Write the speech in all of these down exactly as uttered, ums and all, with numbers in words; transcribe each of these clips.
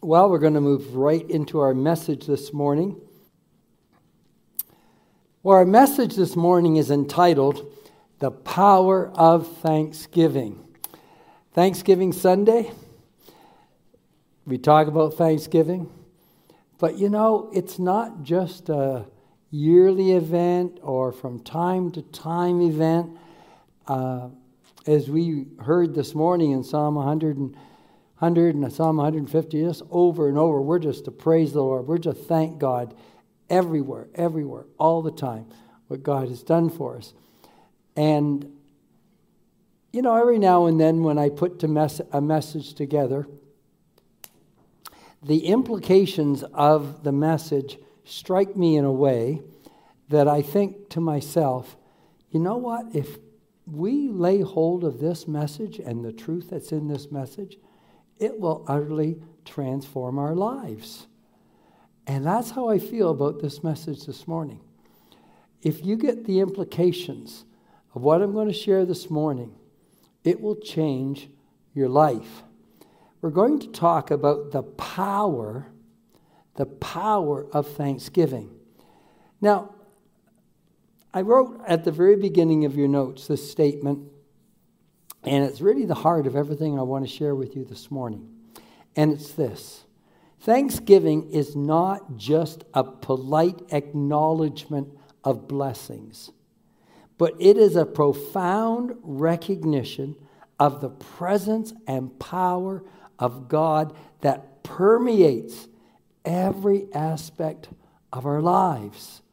Well, we're going to move right into our message this morning. Well, our message this morning is entitled, The Power of Thanksgiving. Thanksgiving Sunday, we talk about Thanksgiving, but you know, it's not just a yearly event or from time to time event. Uh, as we heard this morning in Psalm one hundred and one hundred and Psalm one hundred fifty, just over and over, we're just to praise the Lord. We're just to thank God everywhere, everywhere, all the time, what God has done for us. And, you know, every now and then when I put to mess- a message together, the implications of the message strike me in a way that I think to myself, you know what, if we lay hold of this message and the truth that's in this message, it will utterly transform our lives. And that's how I feel about this message this morning. If you get the implications of what I'm going to share this morning, it will change your life. We're going to talk about the power, the power of thanksgiving. Now, I wrote at the very beginning of your notes this statement, and it's really the heart of everything I want to share with you this morning. And it's this. Thanksgiving is not just a polite acknowledgement of blessings, but it is a profound recognition of the presence and power of God that permeates every aspect of our lives.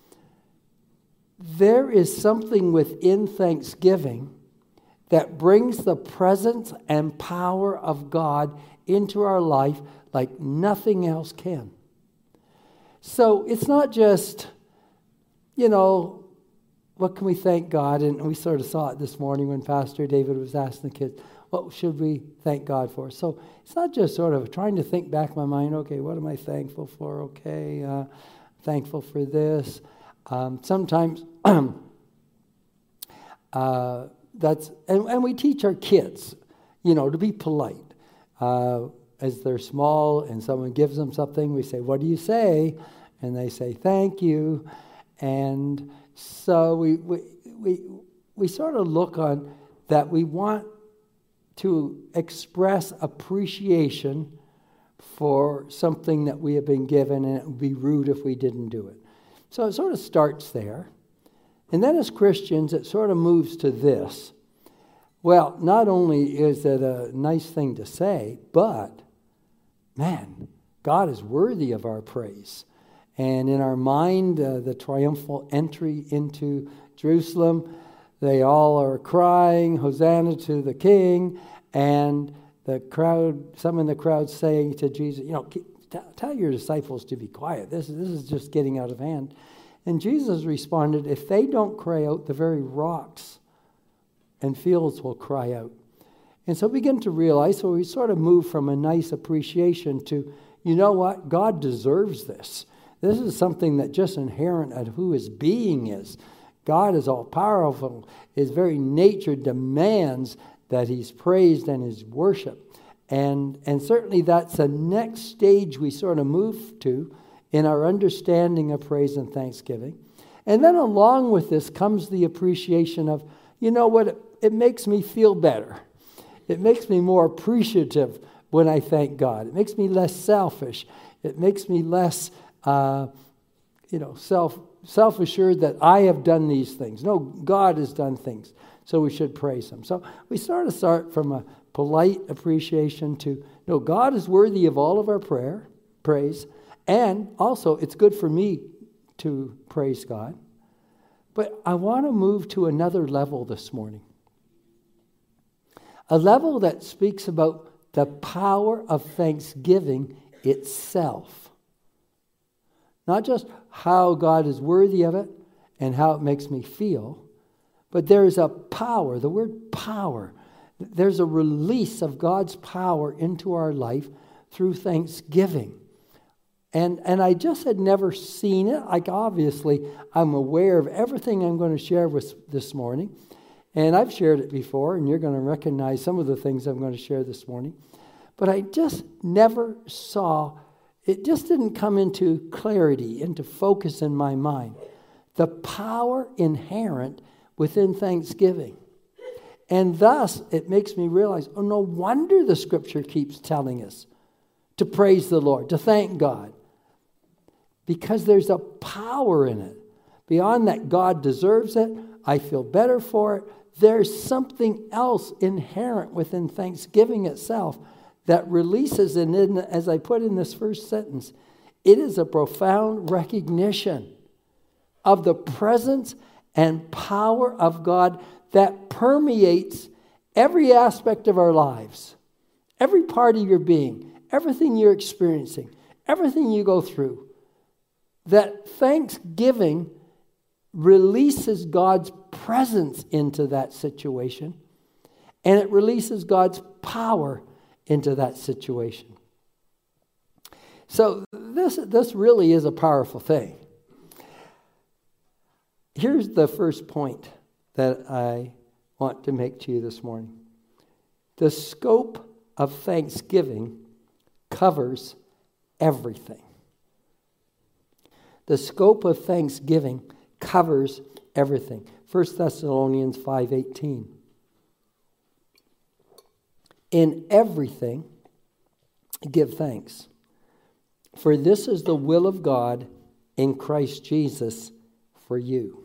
There is something within Thanksgiving that brings the presence and power of God into our life like nothing else can. So it's not just, you know, what can we thank God? And we sort of saw it this morning when Pastor David was asking the kids, what should we thank God for? So it's not just sort of trying to think back in my mind, okay, what am I thankful for? Okay, uh, thankful for this. Um, sometimes uh, that's, and, and we teach our kids, you know, to be polite. Uh, as they're small and someone gives them something, we say, what do you say? And they say, thank you. And so we we we, we sort of look on that we want to express appreciation for something that we have been given, and it would be rude if we didn't do it. So it sort of starts there. And then as Christians, it sort of moves to this. Well, not only is it a nice thing to say, but, man, God is worthy of our praise. And in our mind, uh, the triumphal entry into Jerusalem, they all are crying, Hosanna to the King, and the crowd, some in the crowd saying to Jesus, you know, tell your disciples to be quiet. This, this is just getting out of hand. And Jesus responded, if they don't cry out, the very rocks and fields will cry out. And so we begin to realize, so we sort of move from a nice appreciation to, you know what, God deserves this. This is something that just inherent at who his being is. God is all powerful. His very nature demands that he's praised and is worshiped. And, and certainly that's the next stage we sort of move to in our understanding of praise and thanksgiving. And then along with this comes the appreciation of, you know what, it, it makes me feel better. It makes me more appreciative when I thank God. It makes me less selfish. It makes me less, uh, you know, self, self-assured that I have done these things. No, God has done things, so we should praise him. So we sort of start from a polite appreciation to, no, God is worthy of all of our prayer, praise, and also it's good for me to praise God. But I want to move to another level this morning. A level that speaks about the power of thanksgiving itself. Not just how God is worthy of it and how it makes me feel, but there is a power, the word power. There's a release of God's power into our life through thanksgiving. And and I just had never seen it. Like, obviously, I'm aware of everything I'm going to share with this morning. And I've shared it before, and you're going to recognize some of the things I'm going to share this morning. But I just never saw, it just didn't come into clarity, into focus in my mind. The power inherent within thanksgiving. And thus, it makes me realize, oh, no wonder the Scripture keeps telling us to praise the Lord, to thank God. Because there's a power in it. Beyond that God deserves it, I feel better for it. There's something else inherent within thanksgiving itself that releases, and in, as I put in this first sentence, it is a profound recognition of the presence and power of God that permeates every aspect of our lives, every part of your being, everything you're experiencing, everything you go through. That thanksgiving releases God's presence into that situation, and it releases God's power into that situation. So this, this really is a powerful thing. Here's the first point that I want to make to you this morning. The scope of thanksgiving covers everything. The scope of thanksgiving covers everything. First Thessalonians five eighteen. In everything, give thanks, for this is the will of God in Christ Jesus for you.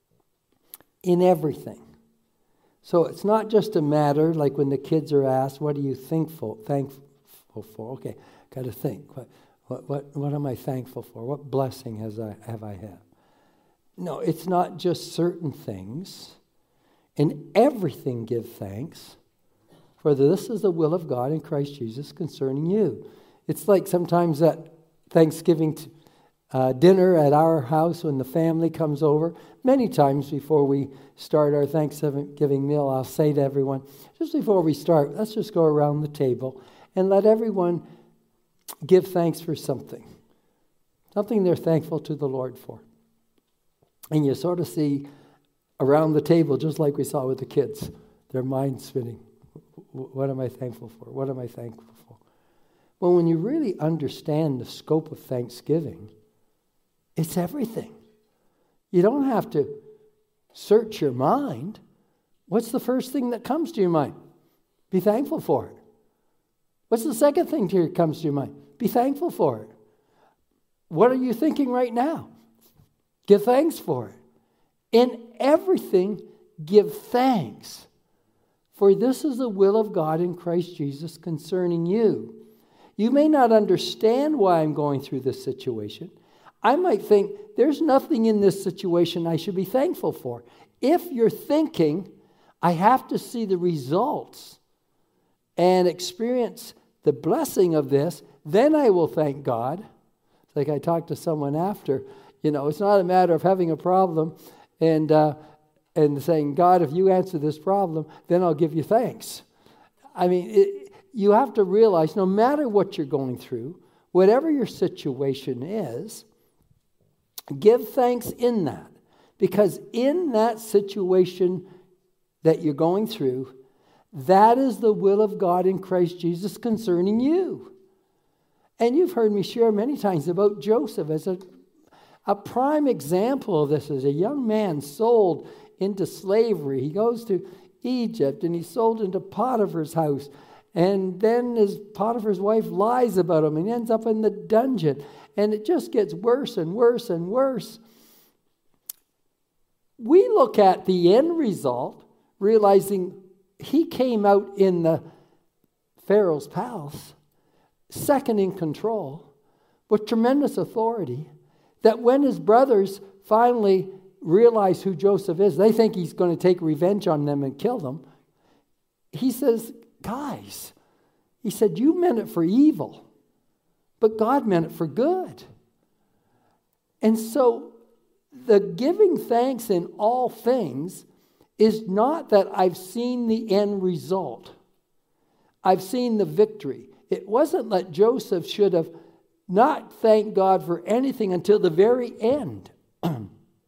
In everything. So it's not just a matter like when the kids are asked, what are you thankful thankful for? Okay, got to think. What, what what what am I thankful for? What blessing has I have I had? No, it's not just certain things. In everything give thanks, for this is the will of God in Christ Jesus concerning you. It's like sometimes at Thanksgiving t- uh, dinner at our house when the family comes over. Many times before we start our Thanksgiving meal, I'll say to everyone, just before we start, let's just go around the table and let everyone give thanks for something. Something they're thankful to the Lord for. And you sort of see around the table, just like we saw with the kids, their minds spinning. What am I thankful for? What am I thankful for? Well, when you really understand the scope of thanksgiving, it's everything. You don't have to search your mind. What's the first thing that comes to your mind? Be thankful for it. What's the second thing that comes to your mind? Be thankful for it. What are you thinking right now? Give thanks for it. In everything, give thanks. For this is the will of God in Christ Jesus concerning you. You may not understand why I'm going through this situation. I might think there's nothing in this situation I should be thankful for. If you're thinking, I have to see the results and experience the blessing of this, then I will thank God. It's like I talked to someone after, you know, it's not a matter of having a problem and uh, and saying, God, if you answer this problem, then I'll give you thanks. I mean, it, you have to realize no matter what you're going through, whatever your situation is, give thanks in that. Because in that situation that you're going through, that is the will of God in Christ Jesus concerning you. And you've heard me share many times about Joseph as a, a prime example of this. As a young man sold into slavery, he goes to Egypt and he's sold into Potiphar's house. And then his Potiphar's wife lies about him and he ends up in the dungeon. And it just gets worse and worse and worse. We look at the end result, realizing he came out in the Pharaoh's palace, second in control, with tremendous authority, that when his brothers finally realize who Joseph is, they think he's going to take revenge on them and kill them. He says, guys, he said, you meant it for evil, but God meant it for good. And so the giving thanks in all things is not that I've seen the end result. I've seen the victory. It wasn't that Joseph should have not thanked God for anything until the very end.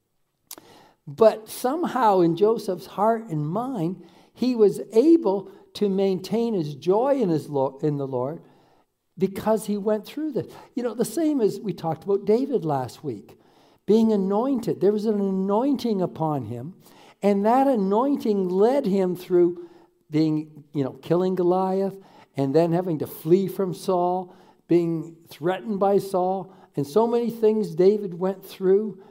But somehow in Joseph's heart and mind, he was able to maintain his joy in, his Lo- in the Lord because he went through this. You know, the same as we talked about David last week. Being anointed. There was an anointing upon him. And that anointing led him through being, you know, killing Goliath and then having to flee from Saul, being threatened by Saul, and so many things David went through.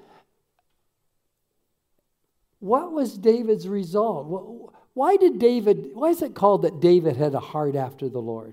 What was David's result? Why did David, why is it called that David had a heart after the Lord?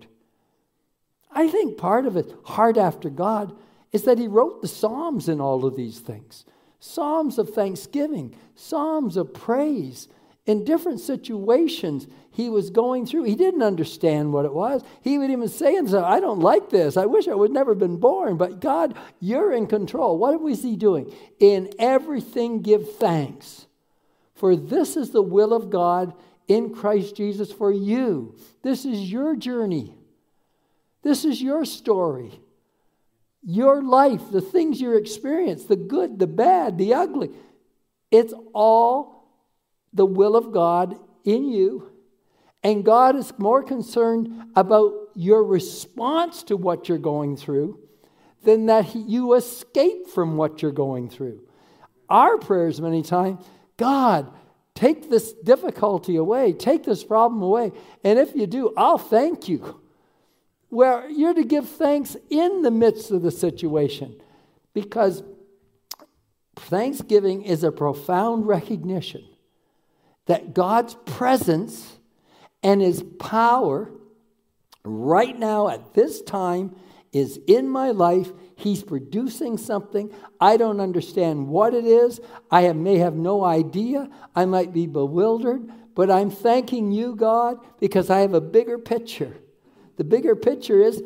I think part of it, heart after God, is that he wrote the Psalms in all of these things. Psalms of thanksgiving, Psalms of praise. In different situations he was going through, he didn't understand what it was. He would even say himself, I don't like this. I wish I would never been born. But God, you're in control. What was he doing? In everything give thanks. For this is the will of God in Christ Jesus for you. This is your journey. This is your story. Your life, the things you experience, the good, the bad, the ugly. It's all the will of God in you. And God is more concerned about your response to what you're going through than that he, you escape from what you're going through. Our prayers many times, God, take this difficulty away. Take this problem away. And if you do, I'll thank you. Where you're to give thanks in the midst of the situation. Because thanksgiving is a profound recognition that God's presence and his power right now at this time is in my life. He's producing something. I don't understand what it is. I have, may have no idea. I might be bewildered. But I'm thanking you, God, because I have a bigger picture. The bigger picture is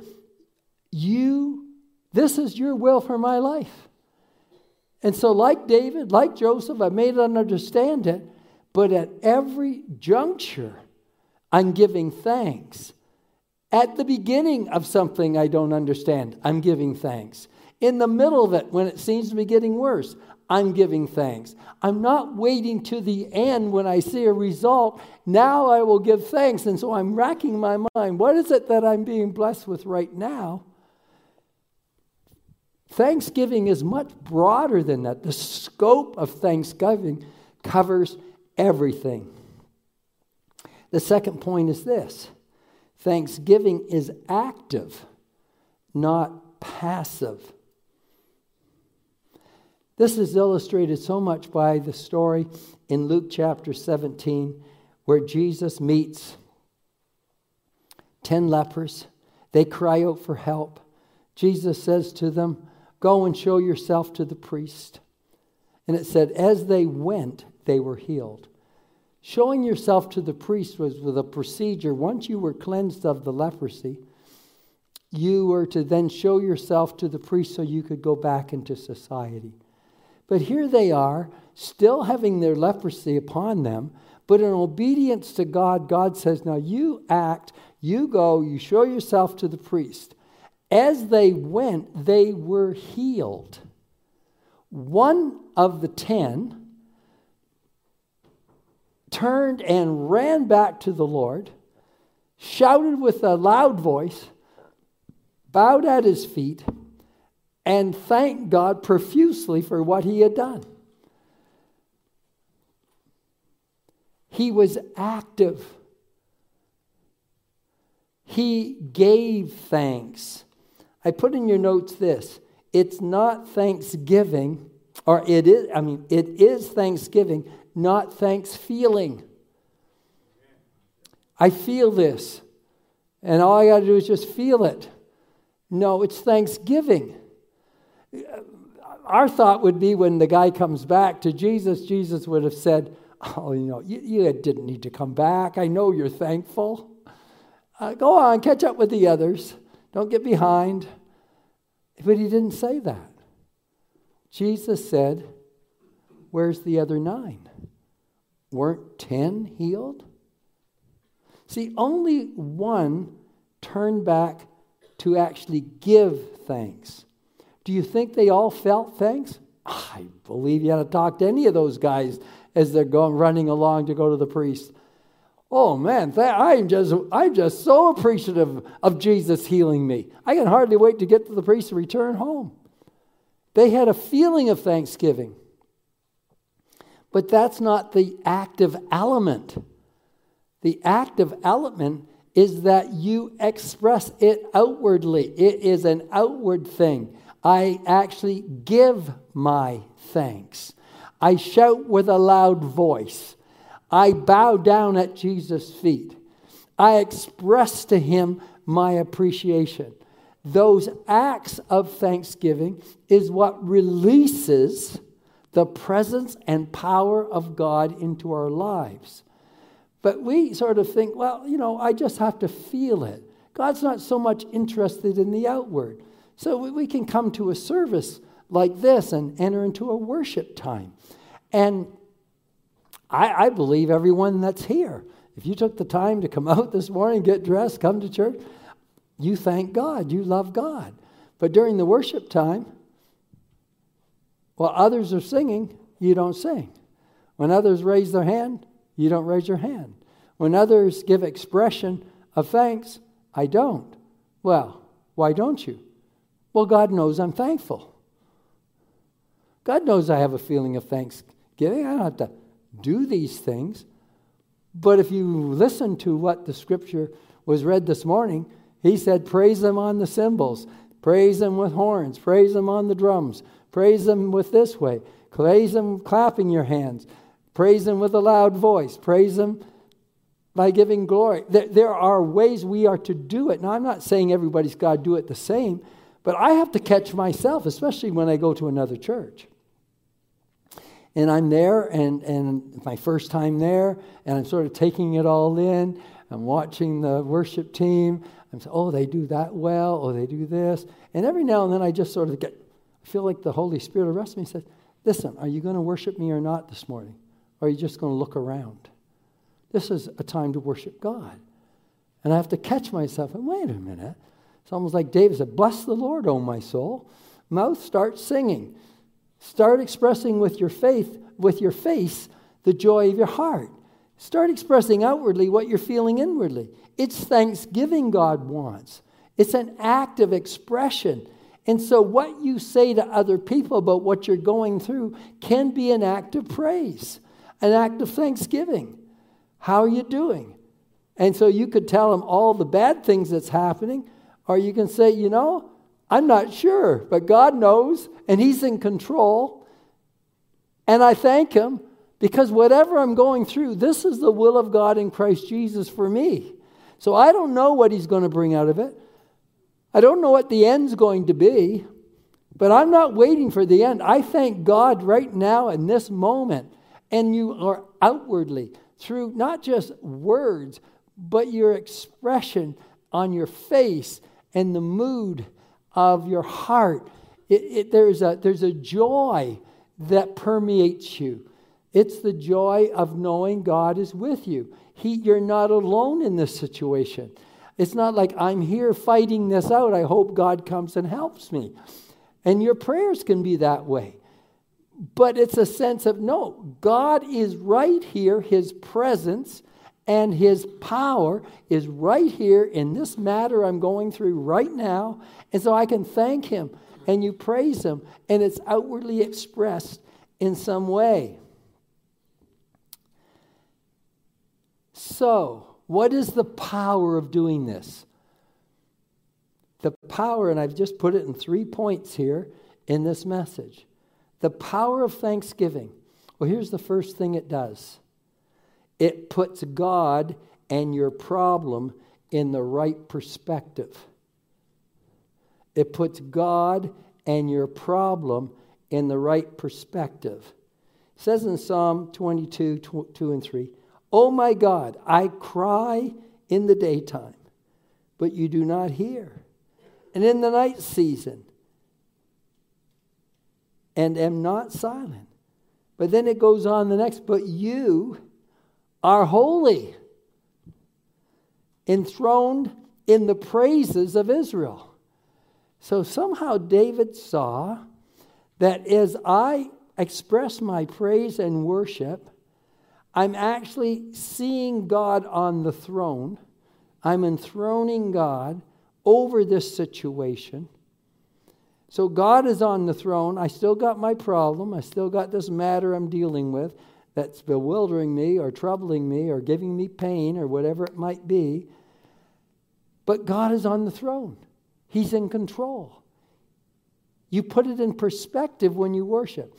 you, this is your will for my life. And so like David, like Joseph, I may not understand it, but at every juncture, I'm giving thanks. At the beginning of something I don't understand, I'm giving thanks. In the middle of it, when it seems to be getting worse, I'm giving thanks. I'm not waiting to the end when I see a result. Now I will give thanks. And so I'm racking my mind. What is it that I'm being blessed with right now? Thanksgiving is much broader than that. The scope of thanksgiving covers everything. The second point is this. Thanksgiving is active, not passive. This is illustrated so much by the story in Luke chapter seventeen where Jesus meets ten lepers. They cry out for help. Jesus says to them, go and show yourself to the priest. And it said, as they went, they were healed. Showing yourself to the priest was with a procedure. Once you were cleansed of the leprosy, you were to then show yourself to the priest so you could go back into society. But here they are, still having their leprosy upon them, but in obedience to God, God says, now you act, you go, you show yourself to the priest. As they went, they were healed. One of the ten turned and ran back to the Lord, shouted with a loud voice, bowed at his feet, and thanked God profusely for what he had done. He was active. He gave thanks. I put in your notes this. It's not thanksgiving, or it is, I mean, it is thanksgiving, not thanks feeling. I feel this, and all I got to do is just feel it. No, it's thanksgiving. Our thought would be when the guy comes back to Jesus, Jesus would have said, oh, you know, you, you didn't need to come back. I know you're thankful. Uh, go on, catch up with the others. Don't get behind. But he didn't say that. Jesus said, where's the other nine? Weren't ten healed? See, only one turned back to actually give thanks. Do you think they all felt thanks? I believe you had to talk to any of those guys as they're going running along to go to the priest. Oh man, th- I'm just I'm just so appreciative of Jesus healing me. I can hardly wait to get to the priest and return home. They had a feeling of thanksgiving. But that's not the active element. The active element is that you express it outwardly. It is an outward thing. I actually give my thanks. I shout with a loud voice. I bow down at Jesus' feet. I express to him my appreciation. Those acts of thanksgiving is what releases the presence and power of God into our lives. But we sort of think, well, you know, I just have to feel it. God's not so much interested in the outward. So we can come to a service like this and enter into a worship time. And I, I believe everyone that's here, if you took the time to come out this morning, get dressed, come to church, you thank God, you love God. But during the worship time, while others are singing, you don't sing. When others raise their hand, you don't raise your hand. When others give expression of thanks, I don't. Well, why don't you? Well, God knows I'm thankful. God knows I have a feeling of thanksgiving. I don't have to do these things. But if you listen to what the scripture was read this morning, he said, praise him on the cymbals, praise him with horns, praise him on the drums, praise him with this way, praise him clapping your hands, praise him with a loud voice, praise him by giving glory. There, there are ways we are to do it. Now, I'm not saying everybody's got to do it the same, but I have to catch myself, especially when I go to another church. And I'm there, and, and my first time there, and I'm sort of taking it all in. I'm watching the worship team. I'm saying, oh, they do that well, oh, they do this. And every now and then I just sort of get, I feel like the Holy Spirit arrests me and says, listen, are you going to worship me or not this morning? Or are you just going to look around? This is a time to worship God. And I have to catch myself and wait a minute. It's almost like David said, bless the Lord, O my soul. Mouth, start singing. Start expressing with your faith, with your face, the joy of your heart. Start expressing outwardly what you're feeling inwardly. It's thanksgiving God wants. It's an act of expression. And so what you say to other people about what you're going through can be an act of praise, an act of thanksgiving. How are you doing? And so you could tell them all the bad things that's happening, or you can say, you know, I'm not sure, but God knows, and he's in control. And I thank him because whatever I'm going through, this is the will of God in Christ Jesus for me. So I don't know what he's going to bring out of it. I don't know what the end's going to be, but I'm not waiting for the end. I thank God right now in this moment. And you are outwardly, through not just words, but your expression on your face and the mood of your heart. It, it, there's a, there's a joy that permeates you. It's the joy of knowing God is with you. He, you're not alone in this situation. It's not like I'm here fighting this out. I hope God comes and helps me. And your prayers can be that way. But it's a sense of, no, God is right here. His presence and his power is right here in this matter I'm going through right now. And so I can thank him and you praise him. And it's outwardly expressed in some way. So, what is the power of doing this? The power, and I've just put it in three points here in this message. The power of thanksgiving. Well, here's the first thing it does. It puts God and your problem in the right perspective. It puts God and your problem in the right perspective. It says in Psalm twenty-two, two and three, oh my God, I cry in the daytime, but you do not hear. And in the night season, and am not silent. But then it goes on the next, but you are holy, enthroned in the praises of Israel. So somehow David saw that as I express my praise and worship, I'm actually seeing God on the throne. I'm enthroning God over this situation. So God is on the throne. I still got my problem. I still got this matter I'm dealing with that's bewildering me or troubling me or giving me pain or whatever it might be. But God is on the throne. He's in control. You put it in perspective when you worship.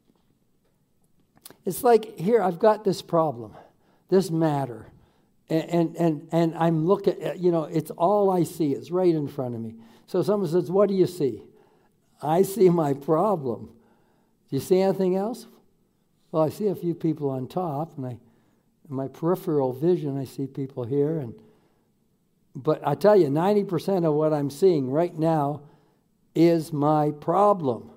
It's like, here, I've got this problem, this matter. And, and, and, and I'm looking at, you know, it's all I see. It's right in front of me. So someone says, what do you see? I see my problem. Do you see anything else? Well, I see a few people on top, and I, in my peripheral vision, I see people here. And but I tell you, ninety percent of what I'm seeing right now is my problem.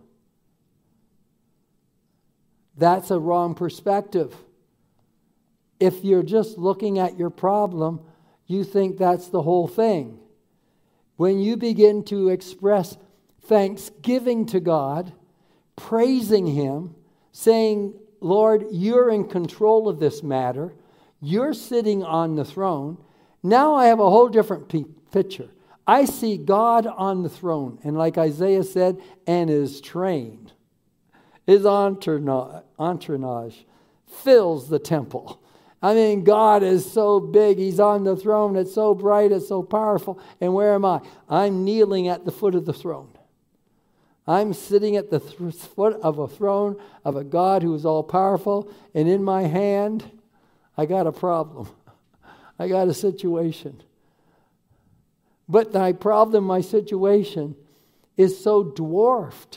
That's a wrong perspective. If you're just looking at your problem, you think that's the whole thing. When you begin to express thanksgiving to God, praising Him, saying, Lord, you're in control of this matter. You're sitting on the throne. Now I have a whole different pe- picture. I see God on the throne. And like Isaiah said, and His train, His entourage, entourage fills the temple. I mean, God is so big. He's on the throne. It's so bright. It's so powerful. And where am I? I'm kneeling at the foot of the throne. I'm sitting at the th- foot of a throne of a God who is all powerful. And in my hand, I got a problem. I got a situation. But my problem, my situation, is so dwarfed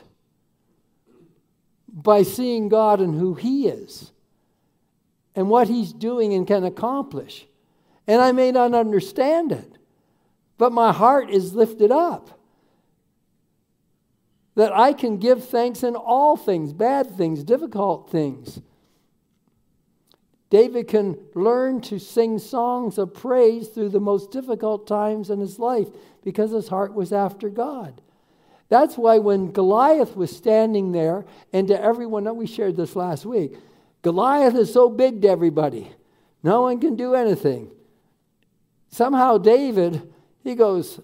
by seeing God and who He is and what He's doing and can accomplish. And I may not understand it, but my heart is lifted up. That I can give thanks in all things, bad things, difficult things. David can learn to sing songs of praise through the most difficult times in his life because his heart was after God. That's why when Goliath was standing there, and to everyone, that we shared this last week, Goliath is so big to everybody. No one can do anything. Somehow David, he goes,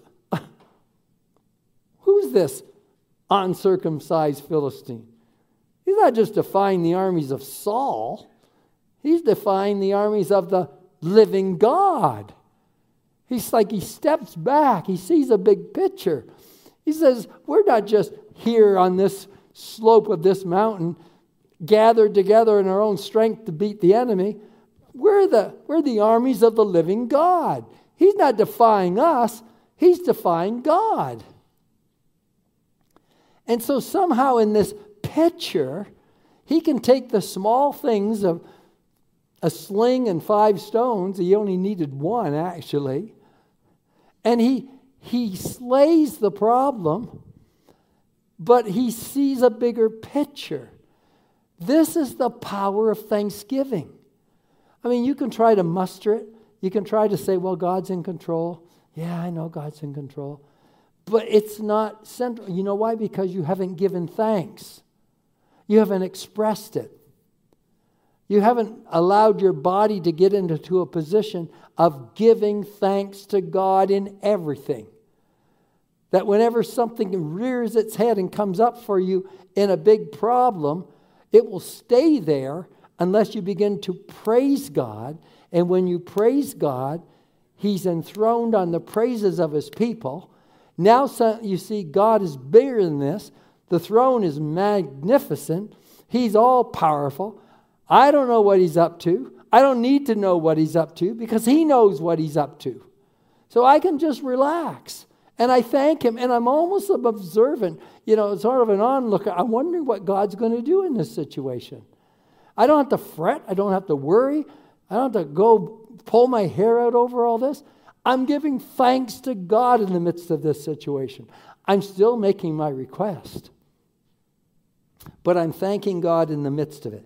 who's this uncircumcised Philistine? He's not just defying the armies of Saul. He's defying the armies of the living God. He's like, he steps back. He sees a big picture. He says, we're not just here on this slope of this mountain, gathered together in our own strength to beat the enemy. We're the, we're the armies of the living God. He's not defying us. He's defying God. And so somehow in this picture, he can take the small things of a sling and five stones. He only needed one, actually. And he, he slays the problem, but he sees a bigger picture. This is the power of thanksgiving. I mean, you can try to muster it. You can try to say, well, God's in control. Yeah, I know God's in control. But it's not central. You know why? Because you haven't given thanks. You haven't expressed it. You haven't allowed your body to get into a position of giving thanks to God in everything. That whenever something rears its head and comes up for you in a big problem, it will stay there unless you begin to praise God. And when you praise God, He's enthroned on the praises of His people. Now you see God is bigger than this. The throne is magnificent. He's all powerful. I don't know what He's up to. I don't need to know what He's up to because He knows what He's up to. So I can just relax. And I thank Him. And I'm almost observant, you know, sort of an onlooker. I'm wondering what God's going to do in this situation. I don't have to fret. I don't have to worry. I don't have to go pull my hair out over all this. I'm giving thanks to God in the midst of this situation. I'm still making my request. But I'm thanking God in the midst of it.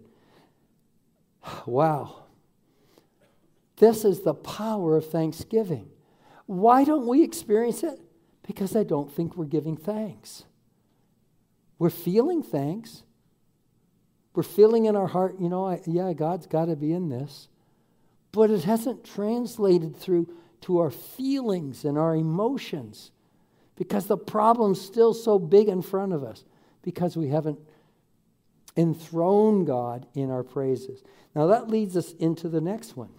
Wow. This is the power of thanksgiving. Why don't we experience it? Because I don't think we're giving thanks. We're feeling thanks. We're feeling in our heart, you know, I, yeah, God's got to be in this. But it hasn't translated through to our feelings and our emotions because the problem's still so big in front of us because we haven't enthroned God in our praises. Now that leads us into the next one.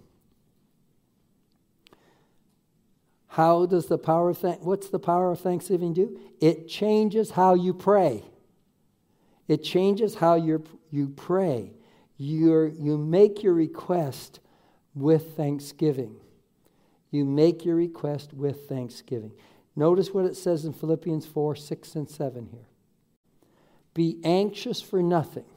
How does the power of thank- what's the power of thanksgiving do? It changes how you pray. It changes how you you pray. You you make your request with thanksgiving. You make your request with thanksgiving. Notice what it says in Philippians four, six, and seven here. Be anxious for nothing.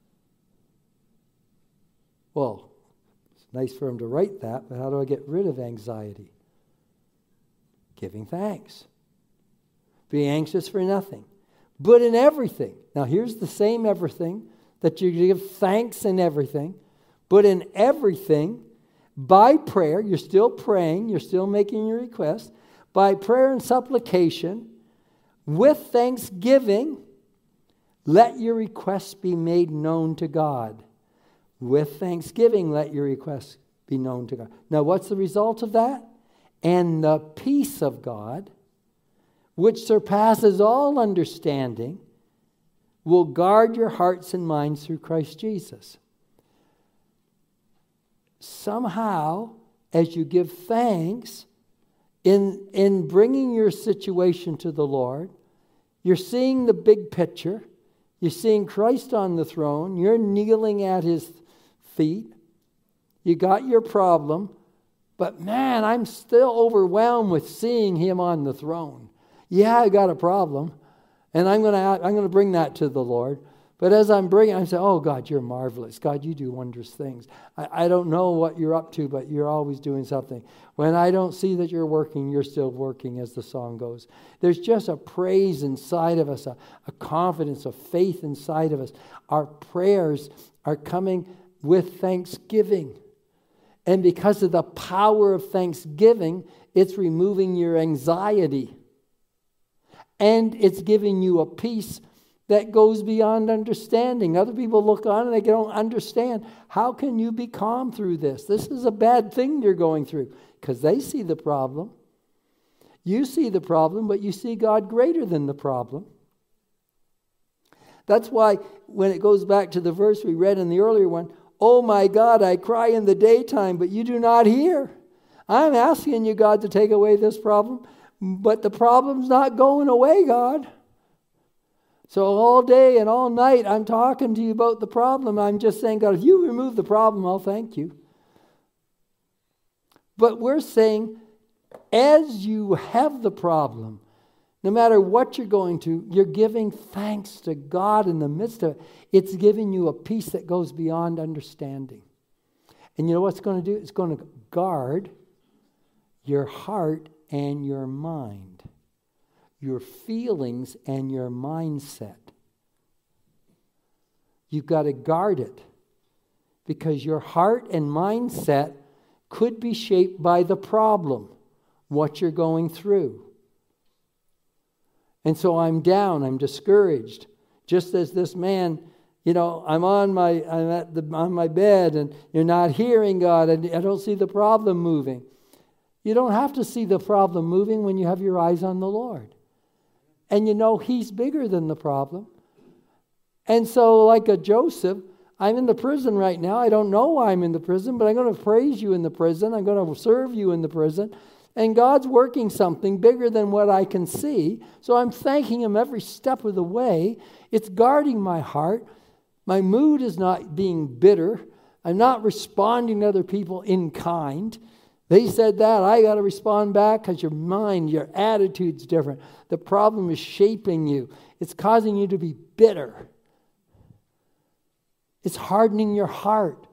Well, it's nice for him to write that, but how do I get rid of anxiety? Giving thanks. Be anxious for nothing, but in everything. Now here's the same everything, that you give thanks in everything, but in everything, by prayer, you're still praying, you're still making your request, by prayer and supplication, with thanksgiving, let your requests be made known to God. With thanksgiving, let your requests be known to God. Now, what's the result of that? And the peace of God, which surpasses all understanding, will guard your hearts and minds through Christ Jesus. Somehow, as you give thanks, in, in bringing your situation to the Lord, you're seeing the big picture. You're seeing Christ on the throne. You're kneeling at his feet. You got your problem. But man, I'm still overwhelmed with seeing him on the throne. Yeah, I got a problem. And I'm going to I'm going to bring that to the Lord. But as I'm bringing, I'm saying, oh, God, you're marvelous. God, you do wondrous things. I, I don't know what you're up to, but you're always doing something. When I don't see that you're working, you're still working, as the song goes. There's just a praise inside of us, a, a confidence, a faith inside of us. Our prayers are coming with thanksgiving. And because of the power of thanksgiving, it's removing your anxiety. And it's giving you a peace that goes beyond understanding. Other people look on and they don't understand. How can you be calm through this? This is a bad thing you're going through. Because they see the problem. You see the problem, but you see God greater than the problem. That's why when it goes back to the verse we read in the earlier one, oh my God, I cry in the daytime, but you do not hear. I'm asking you, God, to take away this problem, but the problem's not going away, God. So all day and all night, I'm talking to you about the problem. I'm just saying, God, if you remove the problem, I'll thank you. But we're saying, as you have the problem, no matter what you're going to, you're giving thanks to God in the midst of it. It's giving you a peace that goes beyond understanding. And you know what it's going to do? It's going to guard your heart and your mind, your feelings and your mindset. You've got to guard it because your heart and mindset could be shaped by the problem, what you're going through. And so I'm down, I'm discouraged. Just as this man, you know, I'm on my I'm at the on my bed and you're not hearing God and I don't see the problem moving. You don't have to see the problem moving when you have your eyes on the Lord. And you know he's bigger than the problem. And so like a Joseph, I'm in the prison right now. I don't know why I'm in the prison, but I'm going to praise you in the prison. I'm going to serve you in the prison. And God's working something bigger than what I can see. So I'm thanking him every step of the way. It's guarding my heart. My mood is not being bitter. I'm not responding to other people in kind. They said that. I got to respond back because your mind, your attitude's different. The problem is shaping you. It's causing you to be bitter. It's hardening your heart.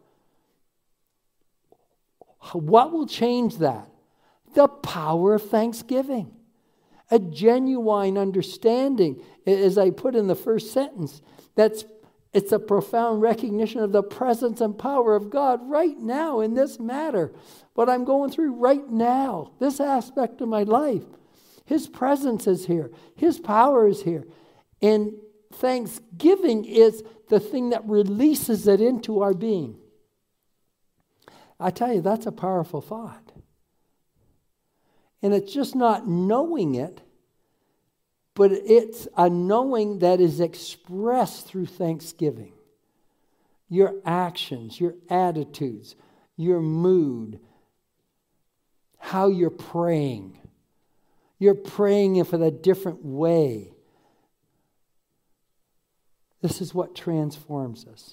What will change that? The power of thanksgiving. A genuine understanding, as I put in the first sentence, that's it's a profound recognition of the presence and power of God right now in this matter. What I'm going through right now, this aspect of my life. His presence is here. His power is here. And thanksgiving is the thing that releases it into our being. I tell you, that's a powerful thought. And it's just not knowing it, but it's a knowing that is expressed through thanksgiving. Your actions, your attitudes, your mood, how you're praying. You're praying in a different way. This is what transforms us.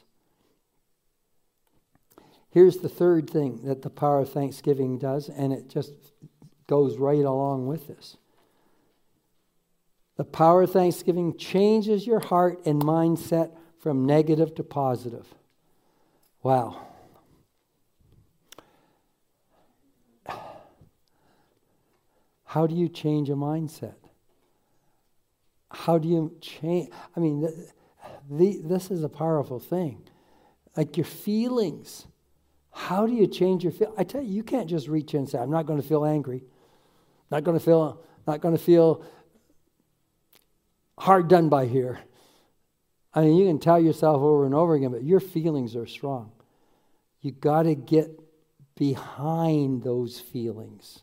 Here's the third thing that the power of thanksgiving does, and it just goes right along with this. The power of thanksgiving changes your heart and mindset from negative to positive. Wow. How do you change a mindset? How do you change? I mean, the, the, this is a powerful thing. Like your feelings. How do you change your feel? I tell you, you can't just reach in and say, I'm not going to feel angry. Not going to feel, not going to feel hard done by here. I mean, you can tell yourself over and over again, but your feelings are strong. You got to get behind those feelings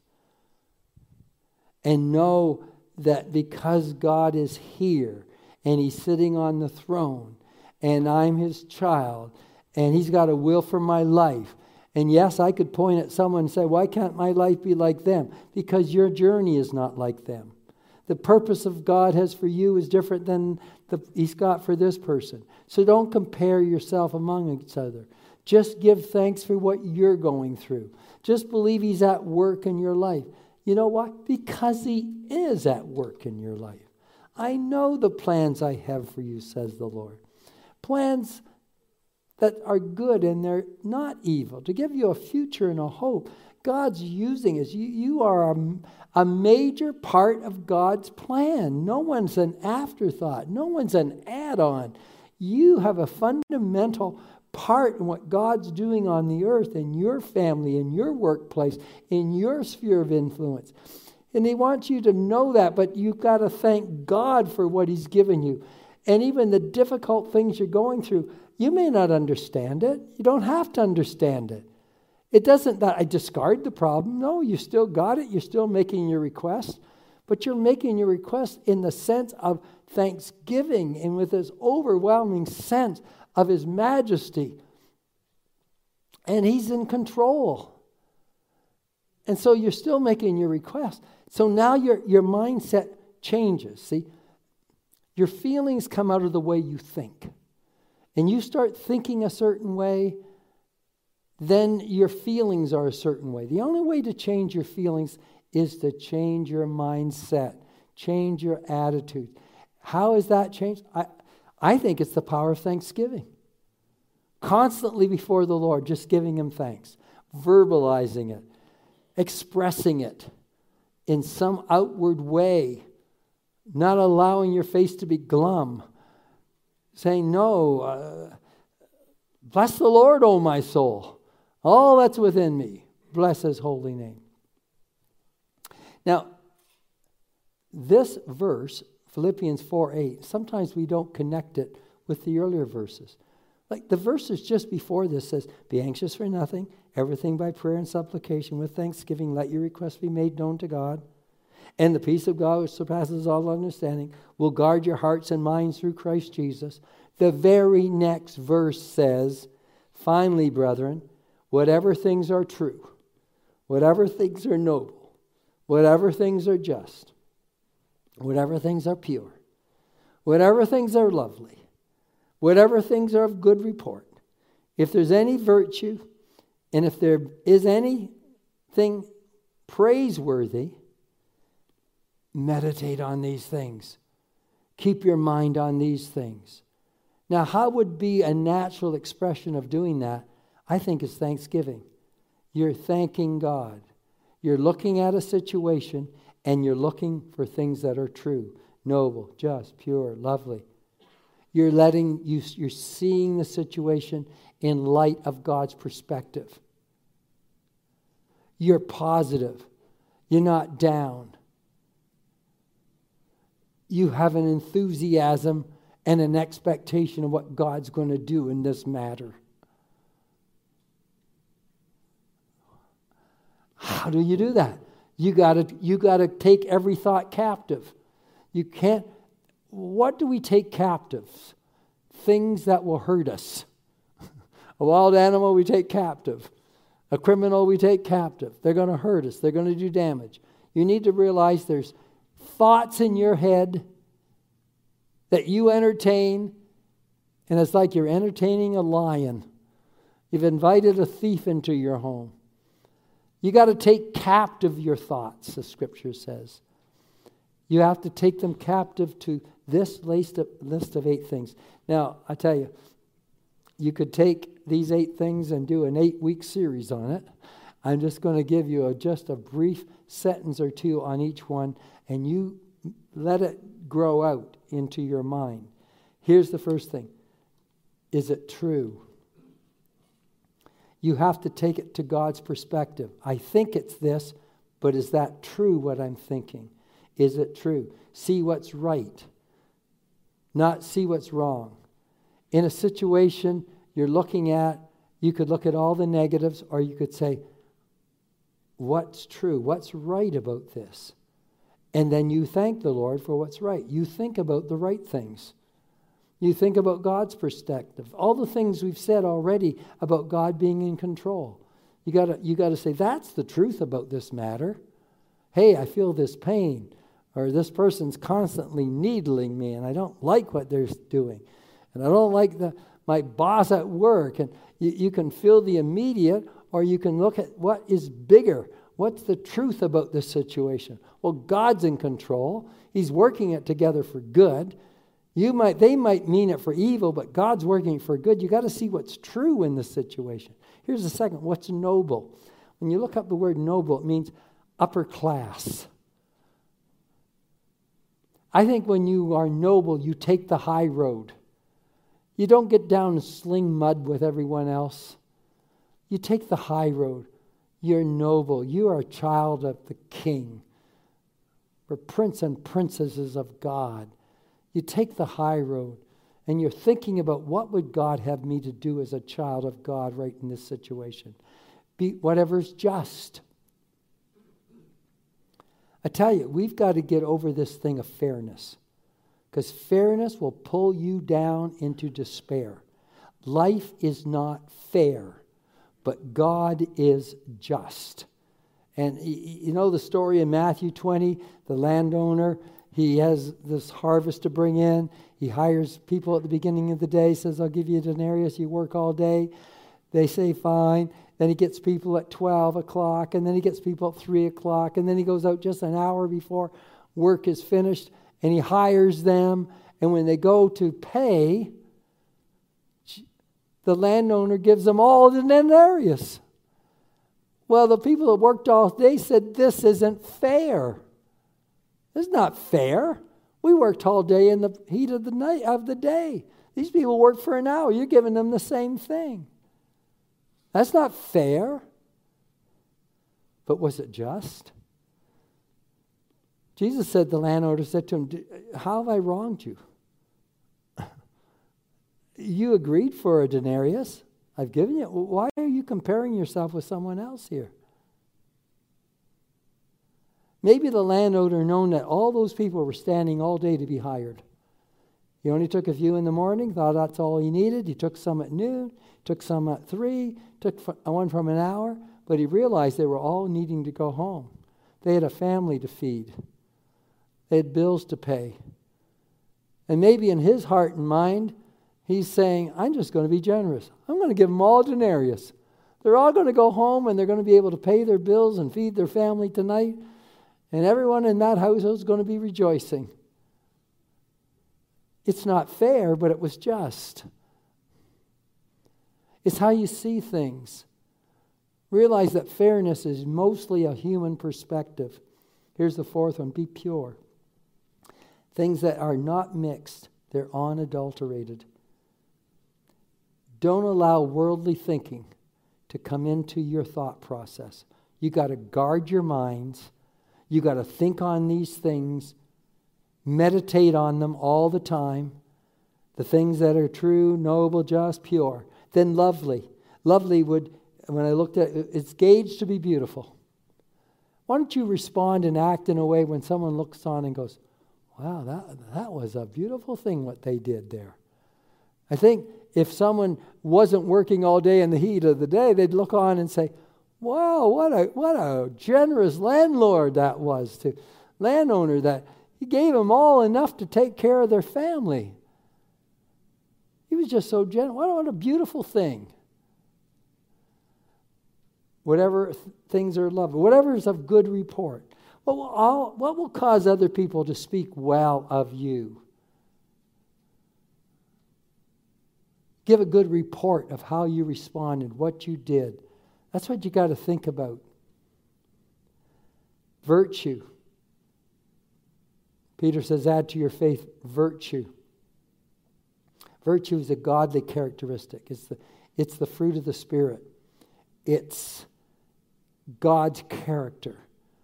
and know that because God is here and He's sitting on the throne and I'm His child and He's got a will for my life. And yes, I could point at someone and say, why can't my life be like them? Because your journey is not like them. The purpose of God has for you is different than the, He's got for this person. So don't compare yourself among each other. Just give thanks for what you're going through. Just believe He's at work in your life. You know why? Because He is at work in your life. I know the plans I have for you, says the Lord. Plans that are good and they're not evil, to give you a future and a hope. God's using us. You, you are a, a major part of God's plan. No one's an afterthought. No one's an add-on. You have a fundamental part in what God's doing on the earth, in your family, in your workplace, in your sphere of influence. And He wants you to know that, but you've got to thank God for what He's given you. And even the difficult things you're going through, you may not understand it. You don't have to understand it. It doesn't that I discard the problem. No, you still got it. You're still making your request. But you're making your request in the sense of thanksgiving and with this overwhelming sense of His majesty. And He's in control. And so you're still making your request. So now your, your mindset changes. See, your feelings come out of the way you think. And you start thinking a certain way, then your feelings are a certain way. The only way to change your feelings is to change your mindset, change your attitude. How is that changed? I, I think it's the power of thanksgiving. Constantly before the Lord, just giving Him thanks, verbalizing it, expressing it in some outward way, not allowing your face to be glum, saying, no, uh, bless the Lord, O my soul. All that's within me, bless His holy name. Now, this verse, Philippians four eight, sometimes we don't connect it with the earlier verses. Like the verses just before this says, be anxious for nothing, everything by prayer and supplication with thanksgiving, let your requests be made known to God. And the peace of God, which surpasses all understanding, will guard your hearts and minds through Christ Jesus. The very next verse says, finally, brethren, whatever things are true, whatever things are noble, whatever things are just, whatever things are pure, whatever things are lovely, whatever things are of good report, if there's any virtue, and if there is anything praiseworthy, meditate on these things. Keep your mind on these things. Now, how would be a natural expression of doing that? I think it's thanksgiving. You're thanking God. You're looking at a situation and you're looking for things that are true, noble, just, pure, lovely. You're letting you, you're seeing the situation in light of God's perspective. You're positive. You're not down. You have an enthusiasm and an expectation of what God's going to do in this matter. How do you do that? You gotta, you gotta take every thought captive. You can't, what do we take captives? Things that will hurt us. A wild animal we take captive. A criminal we take captive. They're going to hurt us. They're going to do damage. You need to realize there's thoughts in your head that you entertain, and it's like you're entertaining a lion. You've invited a thief into your home. You got to take captive your thoughts, the Scripture says. You have to take them captive to this list of, list of eight things. Now, I tell you, you could take these eight things and do an eight-week series on it. I'm just going to give you a, just a brief sentence or two on each one, and you let it grow out into your mind. Here's the first thing. Is it true? You have to take it to God's perspective. I think it's this, but is that true what I'm thinking? Is it true? See what's right, not see what's wrong. In a situation you're looking at, you could look at all the negatives, or you could say, what's true? What's right about this? And then you thank the Lord for what's right. You think about the right things. You think about God's perspective. All the things we've said already about God being in control. You gotta, you gotta say, that's the truth about this matter. Hey, I feel this pain. Or this person's constantly needling me, and I don't like what they're doing. And I don't like the my boss at work. And you, you can feel the immediate, or you can look at what is bigger. What's the truth about this situation? Well, God's in control. He's working it together for good. You might, they might mean it for evil, but God's working it for good. You got to see what's true in this situation. Here's the second. What's noble? When you look up the word noble, it means upper class. I think when you are noble, you take the high road. You don't get down and sling mud with everyone else. You take the high road. You're noble. You are a child of the King. We're prince and princesses of God. You take the high road, and you're thinking about what would God have me to do as a child of God right in this situation. Be whatever's just. I tell you, we've got to get over this thing of fairness, because fairness will pull you down into despair. Life is not fair, but God is just. And you know the story in Matthew twenty, the landowner, he has this harvest to bring in. He hires people at the beginning of the day, says, I'll give you a denarius, you work all day. They say, fine. Then he gets people at twelve o'clock, and then he gets people at three o'clock, and then he goes out just an hour before work is finished, and he hires them. And when they go to pay, the landowner gives them all the denarius. Well, the people that worked all day said, this isn't fair. This is not fair. We worked all day in the heat of the night of the day. These people worked for an hour. You're giving them the same thing. That's not fair. But was it just? Jesus said, the landowner said to him, how have I wronged you? You agreed for a denarius. I've given you. Why are you comparing yourself with someone else here? Maybe the landowner known that all those people were standing all day to be hired. He only took a few in the morning, thought that's all he needed. He took some at noon, took some at three, took one from an hour, but he realized they were all needing to go home. They had a family to feed. They had bills to pay. And maybe in his heart and mind, he's saying, I'm just going to be generous. I'm going to give them all denarius. They're all going to go home, and they're going to be able to pay their bills and feed their family tonight. And everyone in that household is going to be rejoicing. It's not fair, but it was just. It's how you see things. Realize that fairness is mostly a human perspective. Here's the fourth one. Be pure. Things that are not mixed. They're unadulterated. Don't allow worldly thinking to come into your thought process. You got to guard your minds. You got to think on these things. Meditate on them all the time. The things that are true, noble, just, pure. Then lovely. Lovely would, when I looked at it, it's gauged to be beautiful. Why don't you respond and act in a way when someone looks on and goes, wow, that, that was a beautiful thing what they did there. I think if someone wasn't working all day in the heat of the day, they'd look on and say, wow, what a what a generous landlord that was, to landowner, that he gave them all enough to take care of their family. He was just so generous. What, what a beautiful thing. Whatever th- things are lovely, whatever is of good report. What will, all, what will cause other people to speak well of you? Give a good report of how you responded, what you did. That's what you got to think about. Virtue. Peter says, add to your faith virtue. Virtue is a godly characteristic. It's the, it's the fruit of the Spirit. It's God's character.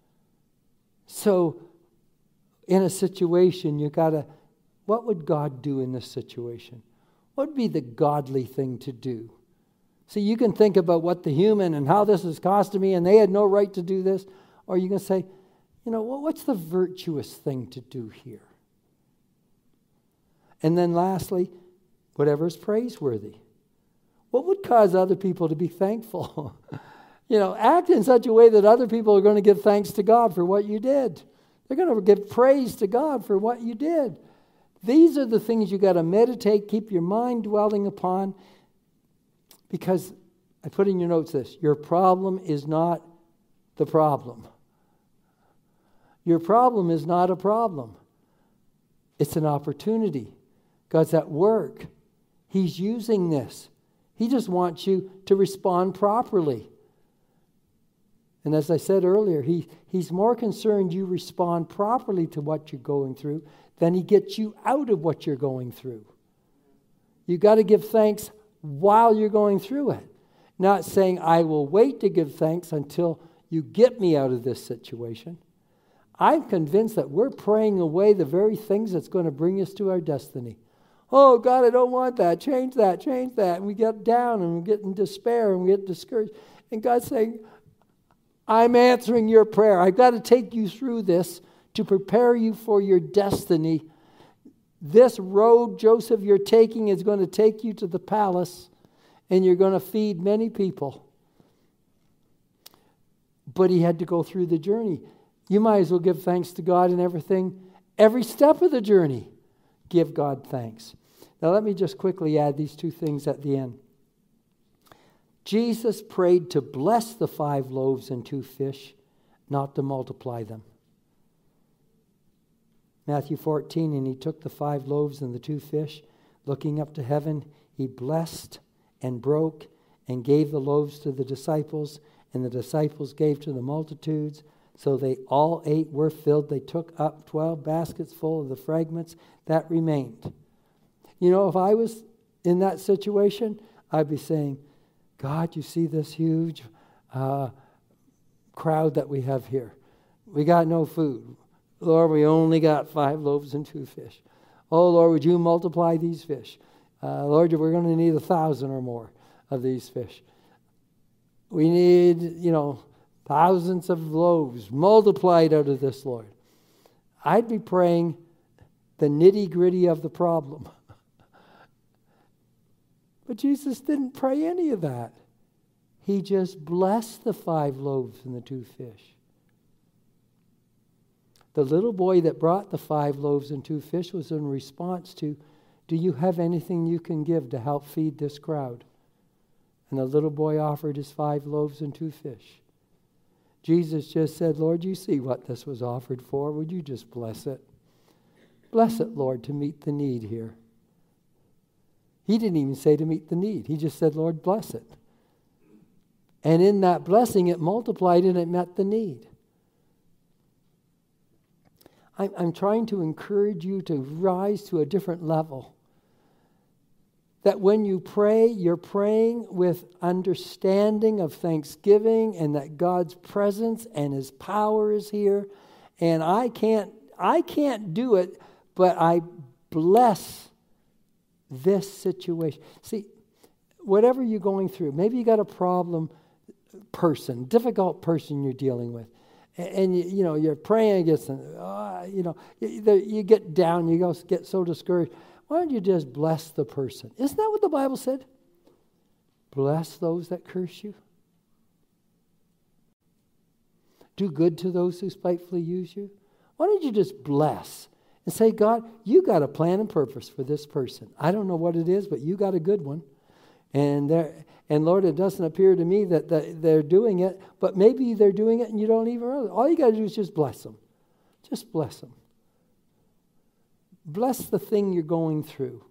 So, in a situation, you got to, what would God do in this situation? What would be the godly thing to do? See, you can think about what the human and how this is costing me, and they had no right to do this. Or you can say, you know, what's the virtuous thing to do here? And then lastly, whatever is praiseworthy. What would cause other people to be thankful? You know, act in such a way that other people are going to give thanks to God for what you did. They're going to give praise to God for what you did. These are the things you got to meditate, keep your mind dwelling upon. Because I put in your notes this, your problem is not the problem. Your problem is not a problem. It's an opportunity. God's at work. He's using this. He just wants you to respond properly. And as I said earlier, he, he's more concerned you respond properly to what you're going through than he gets you out of what you're going through. You got to give thanks while you're going through it. Not saying, I will wait to give thanks until you get me out of this situation. I'm convinced that we're praying away the very things that's going to bring us to our destiny. Oh, God, I don't want that. Change that, change that. And we get down and we get in despair and we get discouraged. And God's saying, I'm answering your prayer. I've got to take you through this to prepare you for your destiny. This road, Joseph, you're taking is going to take you to the palace, and you're going to feed many people. But he had to go through the journey. You might as well give thanks to God in everything. Every step of the journey, give God thanks. Now let me just quickly add these two things at the end. Jesus prayed to bless the five loaves and two fish, not to multiply them. Matthew fourteen, and he took the five loaves and the two fish, looking up to heaven, he blessed and broke and gave the loaves to the disciples, and the disciples gave to the multitudes. So they all ate, were filled. They took up twelve baskets full of the fragments that remained. You know, if I was in that situation, I'd be saying, God, you see this huge uh, crowd that we have here. We got no food. Lord, we only got five loaves and two fish. Oh, Lord, would you multiply these fish? Uh, Lord, we're going to need a thousand or more of these fish. We need, you know, thousands of loaves multiplied out of this, Lord. I'd be praying the nitty-gritty of the problem. But Jesus didn't pray any of that. He just blessed the five loaves and the two fish. The little boy that brought the five loaves and two fish was in response to, do you have anything you can give to help feed this crowd? And the little boy offered his five loaves and two fish. Jesus just said, Lord, you see what this was offered for. Would you just bless it? Bless it, Lord, to meet the need here. He didn't even say to meet the need. He just said, Lord, bless it. And in that blessing, it multiplied and it met the need. I'm, I'm trying to encourage you to rise to a different level. That when you pray, you're praying with understanding of thanksgiving and that God's presence and His power is here. And I can't, I can't do it, but I bless this situation. See, whatever you're going through, maybe you got a problem person, difficult person you're dealing with. And, you, you know, you're praying against them. Uh, you know, you, you get down, you go get so discouraged. Why don't you just bless the person? Isn't that what the Bible said? Bless those that curse you. Do good to those who spitefully use you. Why don't you just bless and say, God, you got a plan and purpose for this person. I don't know what it is, but you got a good one. And there, and Lord, it doesn't appear to me that, that they're doing it, but maybe they're doing it and you don't even realize. All you got to do is just bless them. Just bless them. Bless the thing you're going through.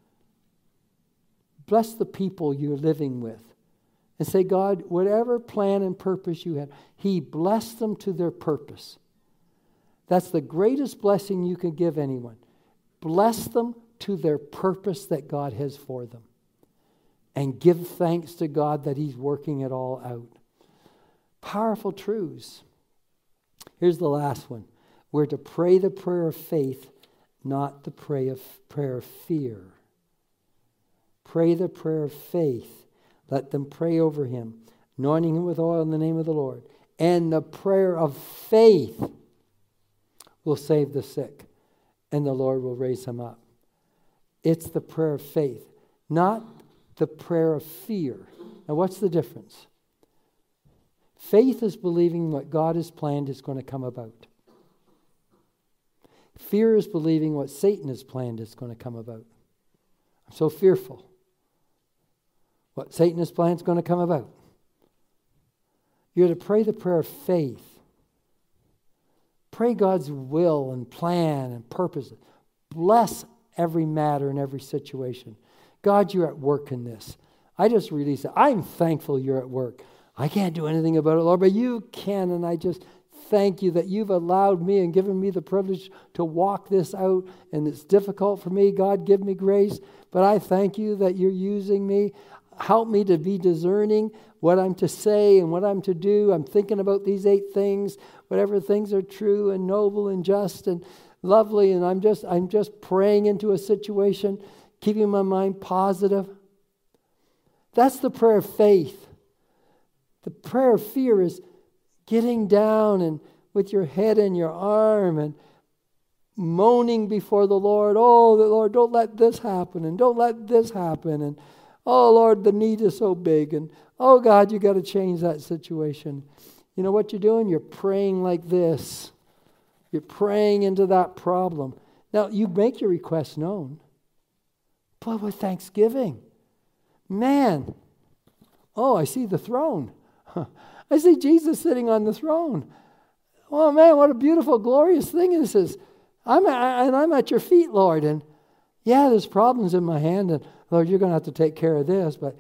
Bless the people you're living with. And say, God, whatever plan and purpose you have, He blessed them to their purpose. That's the greatest blessing you can give anyone. Bless them to their purpose that God has for them. And give thanks to God that He's working it all out. Powerful truths. Here's the last one. We're to pray the prayer of faith, not the prayer of, prayer of fear. Pray the prayer of faith. Let them pray over him, anointing him with oil in the name of the Lord. And the prayer of faith will save the sick, and the Lord will raise him up. It's the prayer of faith, not the prayer of fear. Now, what's the difference? Faith is believing what God has planned is going to come about. Fear is believing what Satan has planned is going to come about. I'm so fearful. What Satan has planned is going to come about. You're to pray the prayer of faith. Pray God's will and plan and purpose. Bless every matter and every situation. God, you're at work in this. I just release it. I'm thankful you're at work. I can't do anything about it, Lord, but you can, and I just thank you that you've allowed me and given me the privilege to walk this out, and it's difficult for me. God, give me grace, but I thank you that you're using me. Help me to be discerning what I'm to say and what I'm to do. I'm thinking about these eight things, whatever things are true and noble and just and lovely, and I'm just I'm just praying into a situation, keeping my mind positive. That's the prayer of faith. The prayer of fear is getting down and with your head in your arm and moaning before the Lord. Oh, the Lord, don't let this happen, and don't let this happen, and oh, Lord, the need is so big, and oh, God, you got to change that situation. You know what you're doing? You're praying like this. You're praying into that problem. Now, you make your request known, but with thanksgiving. Man, oh, I see the throne. I see Jesus sitting on the throne. Oh, man, what a beautiful, glorious thing this is. I'm at, and I'm at your feet, Lord. And yeah, there's problems in my hand. And Lord, you're going to have to take care of this. But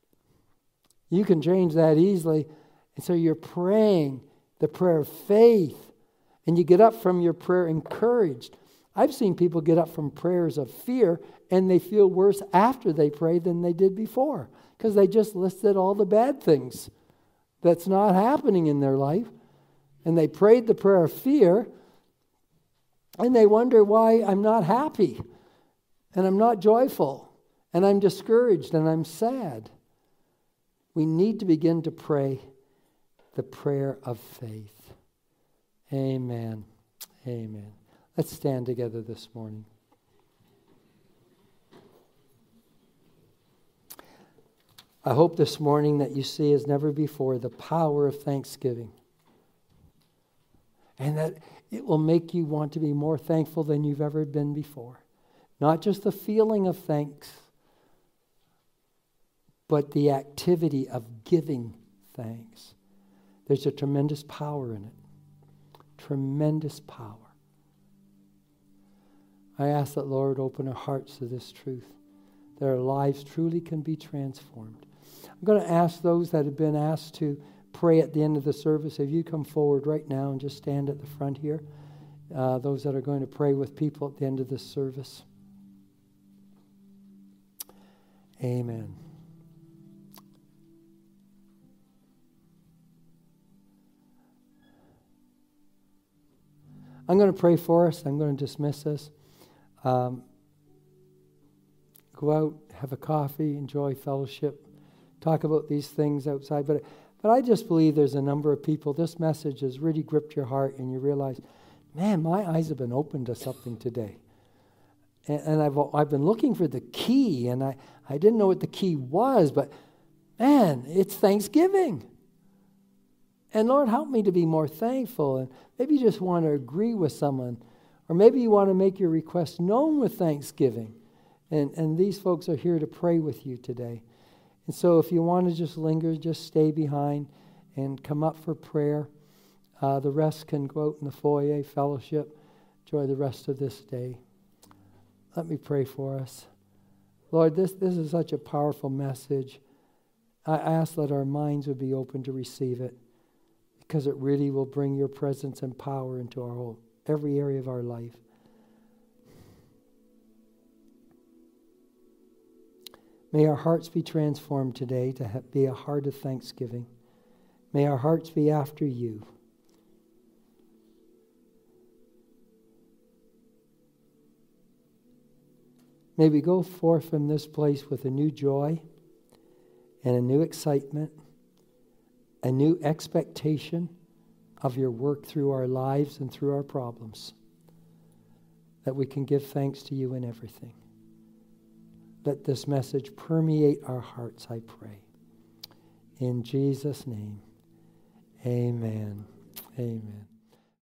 you can change that easily. And so you're praying the prayer of faith. And you get up from your prayer encouraged. I've seen people get up from prayers of fear and they feel worse after they pray than they did before. Because they just listed all the bad things that's not happening in their life. And they prayed the prayer of fear, and they wonder why I'm not happy, and I'm not joyful, and I'm discouraged, and I'm sad. We need to begin to pray the prayer of faith. Amen. Amen. Let's stand together this morning. I hope this morning that you see as never before the power of thanksgiving. And that it will make you want to be more thankful than you've ever been before. Not just the feeling of thanks, but the activity of giving thanks. There's a tremendous power in it. Tremendous power. I ask that, Lord, open our hearts to this truth, that our lives truly can be transformed. I'm going to ask those that have been asked to pray at the end of the service, if you come forward right now and just stand at the front here. Uh, those that are going to pray with people at the end of this service. Amen. I'm going to pray for us. I'm going to dismiss us. Um, go out, have a coffee, enjoy fellowship, talk about these things outside. But, but I just believe there's a number of people, this message has really gripped your heart and you realize, man, my eyes have been opened to something today. And, and I've, I've been looking for the key, and I, I didn't know what the key was, but man, it's Thanksgiving. And Lord, help me to be more thankful. And maybe you just want to agree with someone, or maybe you want to make your request known with thanksgiving. And, and these folks are here to pray with you today. And so if you want to just linger, just stay behind and come up for prayer. Uh, the rest can go out in the foyer, fellowship, enjoy the rest of this day. Let me pray for us. Lord, this, this is such a powerful message. I ask that our minds would be open to receive it, because it really will bring your presence and power into our whole, every area of our life. May our hearts be transformed today to ha- be a heart of thanksgiving. May our hearts be after you. May we go forth from this place with a new joy and a new excitement, a new expectation of your work through our lives and through our problems, that we can give thanks to you in everything. Let this message permeate our hearts, I pray. In Jesus' name, amen. Amen.